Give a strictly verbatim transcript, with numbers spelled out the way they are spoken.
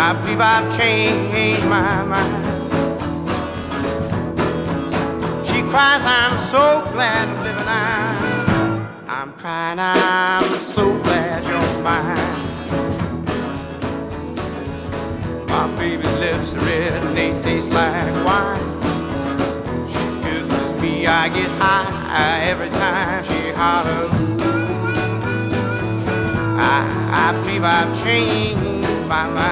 I believe I've changed my mind. She cries, I'm so glad I'm living. I'm, I'm crying, I'm so glad you're mine. My baby's lips are red and they taste like wine. She kisses me, I get high every time she hollers. I, I believe I've changed my mind.